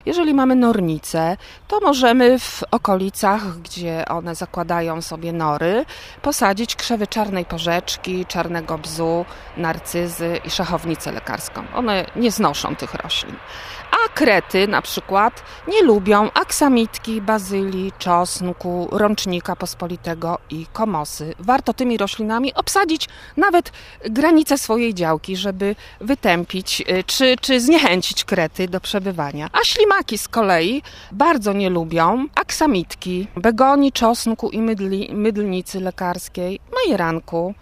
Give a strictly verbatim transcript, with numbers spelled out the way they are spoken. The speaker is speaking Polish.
Jeżeli mamy nornice, to możemy w okolicach, gdzie one zakładają sobie nory, posadzić krzewy czarnej porzeczki, czarnego bzu, narcyzy i szachownicę lekarską. One nie znoszą tych roślin. A krety na przykład nie lubią aksamitki, bazylii, czosnku, rącznika pospolitego i komosy. Warto tymi roślinami obsadzić nawet granice swojej działki, żeby wytępić czy, czy zniechęcić krety do przebywania. A ślimaki z kolei bardzo nie lubią aksamitki, begonii, czosnku i mydli, mydlnicy lekarskiej, majeranku,